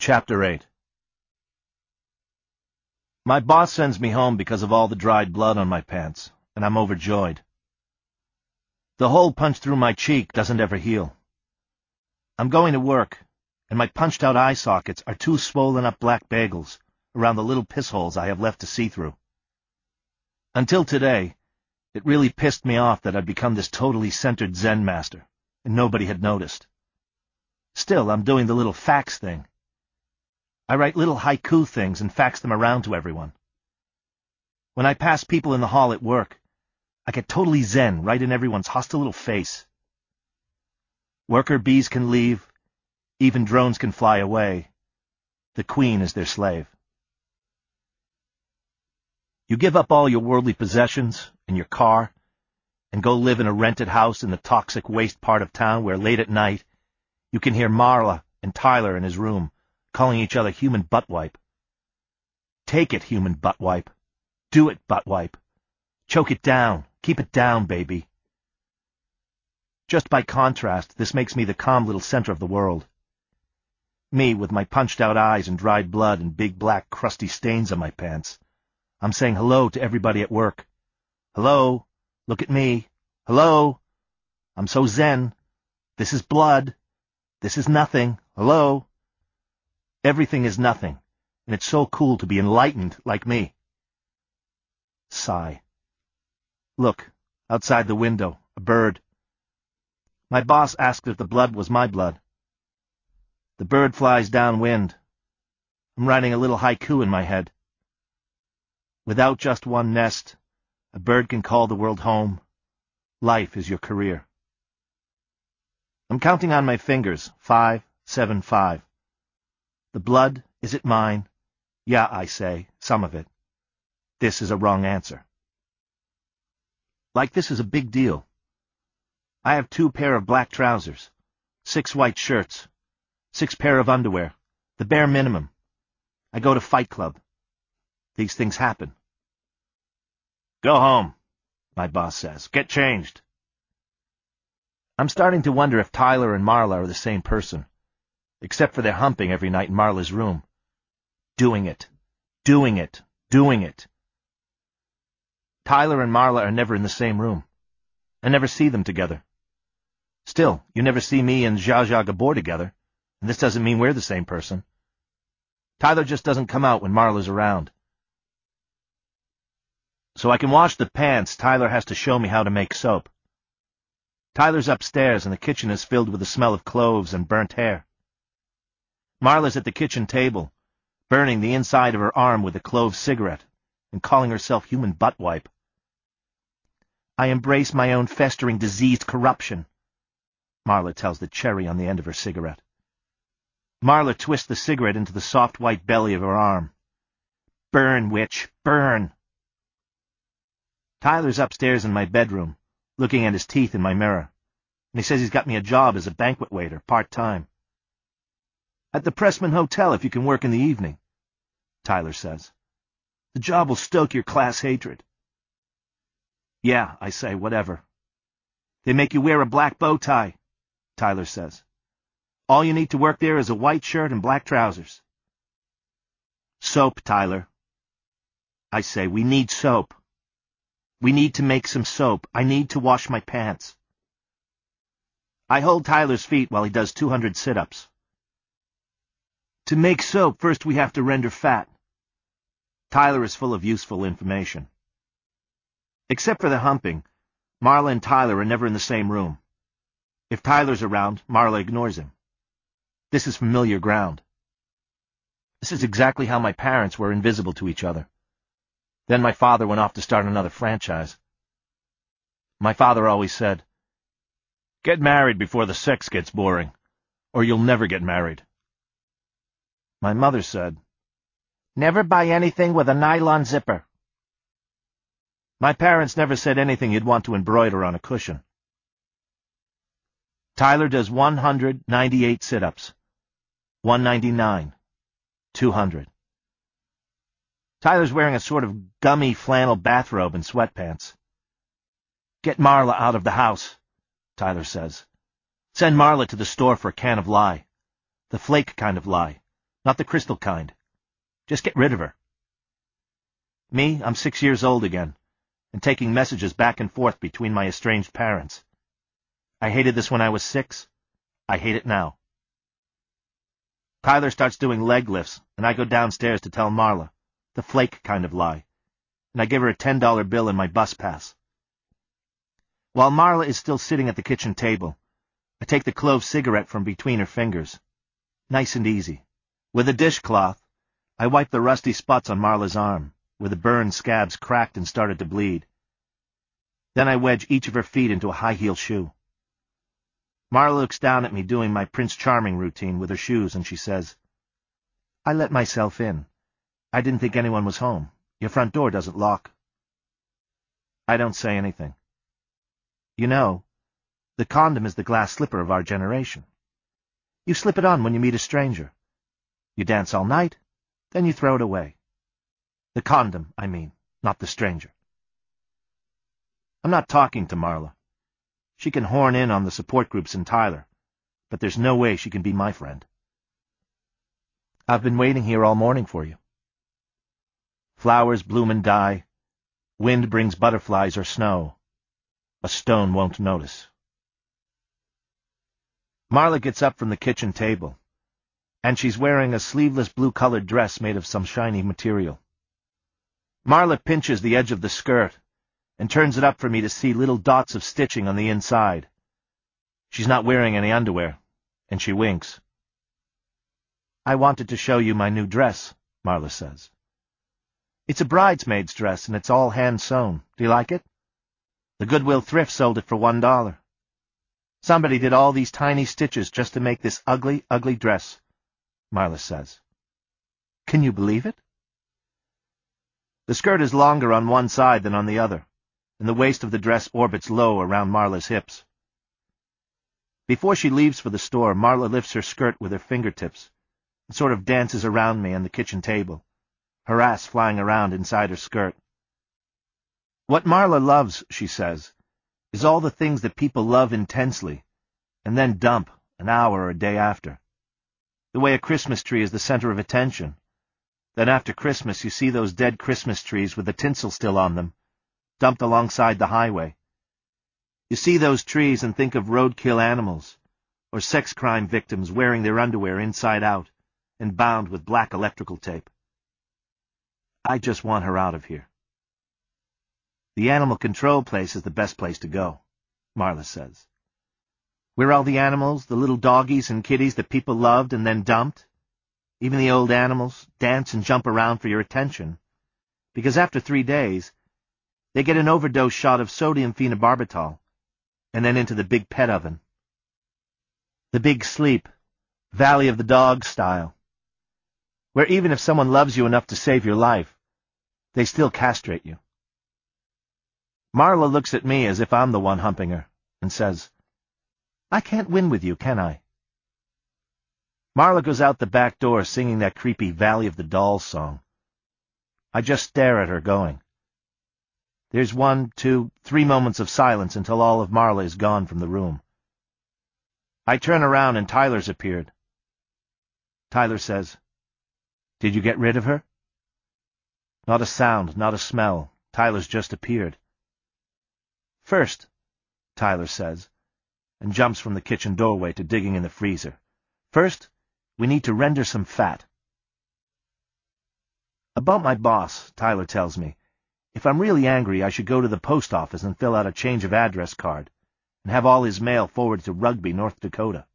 Chapter 8. My boss sends me home because of all the dried blood on my pants, and I'm overjoyed. The hole punched through my cheek doesn't ever heal. I'm going to work, and my punched-out eye sockets are two swollen-up black bagels around the little piss holes I have left to see through. Until today, it really pissed me off that I'd become this totally centered Zen master, and nobody had noticed. Still, I'm doing the little fax thing. I write little haiku things and fax them around to everyone. When I pass people in the hall at work, I get totally zen right in everyone's hostile little face. Worker bees can leave, even drones can fly away. The queen is their slave. You give up all your worldly possessions and your car, and go live in a rented house in the toxic waste part of town where late at night you can hear Marla and Tyler in his room calling each other human butt wipe. Take it, human butt wipe. Do it, butt wipe. Choke it down. Keep it down, baby. Just by contrast, this makes me the calm little center of the world. Me, with my punched-out eyes and dried blood and big black crusty stains on my pants. I'm saying hello to everybody at work. Hello. Look at me. Hello. I'm so zen. This is blood. This is nothing. Hello. Everything is nothing, and it's so cool to be enlightened like me. Sigh. Look, outside the window, a bird. My boss asked if the blood was my blood. The bird flies downwind. I'm writing a little haiku in my head. Without just one nest, a bird can call the world home. Life is your career. I'm counting on my fingers. 5, 7, 5. The blood, is it mine? Yeah, I say, some of it. This is a wrong answer. Like this is a big deal. I have 2 pair of black trousers, 6 white shirts, 6 pair of underwear, the bare minimum. I go to Fight Club. These things happen. Go home, my boss says. Get changed. I'm starting to wonder if Tyler and Marla are the same person, except for their humping every night in Marla's room. Doing it. Doing it. Doing it. Tyler and Marla are never in the same room. I never see them together. Still, you never see me and Zsa Zsa Gabor together, and this doesn't mean we're the same person. Tyler just doesn't come out when Marla's around. So I can wash the pants, Tyler has to show me how to make soap. Tyler's upstairs, and the kitchen is filled with the smell of cloves and burnt hair. Marla's at the kitchen table, burning the inside of her arm with a clove cigarette and calling herself human butt wipe. I embrace my own festering diseased corruption, Marla tells the cherry on the end of her cigarette. Marla twists the cigarette into the soft white belly of her arm. Burn, witch, burn. Tyler's upstairs in my bedroom, looking at his teeth in my mirror, and he says he's got me a job as a banquet waiter, part-time. At the Pressman Hotel if you can work in the evening, Tyler says. The job will stoke your class hatred. Yeah, I say, whatever. They make you wear a black bow tie, Tyler says. All you need to work there is a white shirt and black trousers. Soap, Tyler. I say, we need soap. We need to make some soap. I need to wash my pants. I hold Tyler's feet while he does 200 sit-ups. To make soap, first we have to render fat. Tyler is full of useful information. Except for the humping, Marla and Tyler are never in the same room. If Tyler's around, Marla ignores him. This is familiar ground. This is exactly how my parents were invisible to each other. Then my father went off to start another franchise. My father always said, "Get married before the sex gets boring, or you'll never get married." My mother said, "Never buy anything with a nylon zipper." My parents never said anything you'd want to embroider on a cushion. Tyler does 198 sit-ups. 199. 200. Tyler's wearing a sort of gummy flannel bathrobe and sweatpants. Get Marla out of the house, Tyler says. Send Marla to the store for a can of lye. The flake kind of lye. Not the crystal kind. Just get rid of her. Me, I'm 6 years old again, and taking messages back and forth between my estranged parents. I hated this when I was 6. I hate it now. Tyler starts doing leg lifts, and I go downstairs to tell Marla, the flake kind of lie, and I give her a $10 bill and my bus pass. While Marla is still sitting at the kitchen table, I take the clove cigarette from between her fingers. Nice and easy. With a dishcloth, I wipe the rusty spots on Marla's arm, where the burned scabs cracked and started to bleed. Then I wedge each of her feet into a high-heel shoe. Marla looks down at me doing my Prince Charming routine with her shoes, and she says, "I let myself in. I didn't think anyone was home. Your front door doesn't lock." I don't say anything. You know, the condom is the glass slipper of our generation. You slip it on when you meet a stranger. You dance all night, then you throw it away. The condom, I mean, not the stranger. I'm not talking to Marla. She can horn in on the support groups in Tyler, but there's no way she can be my friend. I've been waiting here all morning for you. Flowers bloom and die. Wind brings butterflies or snow. A stone won't notice. Marla gets up from the kitchen table, and she's wearing a sleeveless blue-colored dress made of some shiny material. Marla pinches the edge of the skirt and turns it up for me to see little dots of stitching on the inside. She's not wearing any underwear, and she winks. "I wanted to show you my new dress," Marla says. "It's a bridesmaid's dress, and it's all hand-sewn. Do you like it? The Goodwill thrift sold it for $1. Somebody did all these tiny stitches just to make this ugly, ugly dress," Marla says. "Can you believe it?" The skirt is longer on one side than on the other, and the waist of the dress orbits low around Marla's hips. Before she leaves for the store, Marla lifts her skirt with her fingertips and sort of dances around me and the kitchen table, her ass flying around inside her skirt. What Marla loves, she says, is all the things that people love intensely and then dump an hour or a day after. The way a Christmas tree is the center of attention. Then after Christmas you see those dead Christmas trees with the tinsel still on them, dumped alongside the highway. You see those trees and think of roadkill animals, or sex crime victims wearing their underwear inside out and bound with black electrical tape. I just want her out of here. The animal control place is the best place to go, Marla says. Where all the animals, the little doggies and kitties that people loved and then dumped, even the old animals, dance and jump around for your attention, because after 3 days, they get an overdose shot of sodium phenobarbital, and then into the big pet oven. The big sleep, Valley of the Dog style, where even if someone loves you enough to save your life, they still castrate you. Marla looks at me as if I'm the one humping her, and says, "I can't win with you, can I?" Marla goes out the back door singing that creepy Valley of the Dolls song. I just stare at her going. There's 1, 2, 3 moments of silence until all of Marla is gone from the room. I turn around and Tyler's appeared. Tyler says, "Did you get rid of her?" Not a sound, not a smell. Tyler's just appeared. "First," Tyler says, and jumps from the kitchen doorway to digging in the freezer. "First, we need to render some fat." About my boss, Tyler tells me, if I'm really angry, I should go to the post office and fill out a change of address card, and have all his mail forwarded to Rugby, North Dakota.